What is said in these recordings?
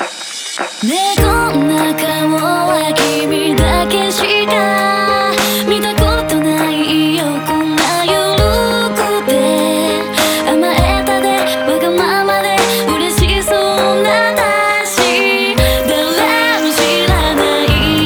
こんな顔は君だけしか見たことないよ。こんな緩くて甘えたでわがままで嬉しそうな私、誰も知らない。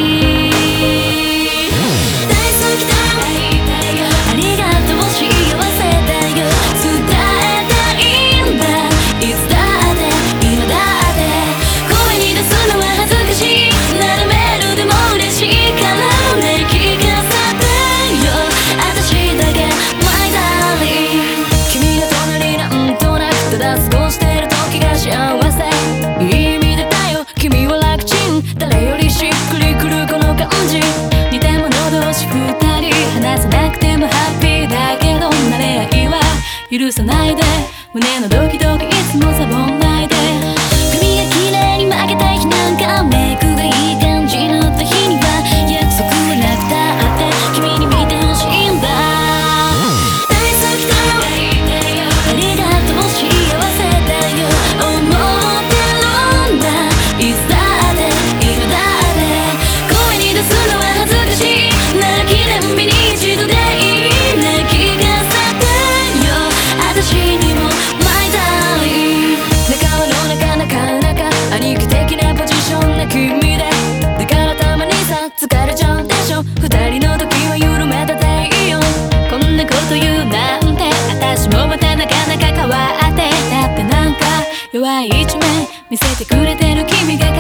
大好きだありがとう幸せだよ伝えたいんだいつだって今だって声に出すのは恥ずかしいならメールでも嬉しいからね聞かせてよ私だけ My darling 君の隣なんとなくただ過ごしてる時が幸せいい意味でだよ君は楽ちん誰よりしっくりくるこの感じ似てもの同士二人話さなくてもハッピーだけど慣れ合いは許さないで胸のドキドキいつもサボんないで髪が綺麗に曲げた日なんかメイクがいい感じになった日には約束はなくたって君に見てほしいんだ大好きだよありがとう幸せだよ思ってるんだいつだって今だって声に出すのは恥ずかしいなら記念日に一度でいいね聞かせてよ私にも My darling 仲間の中なかなか兄貴的なポジションな君でだからたまにさ疲れちゃうでしょ二人の時は緩めたでいいよこんなこと言うなんて私もまたなかなか変わってだってなんか弱い一面見せてくれてる君が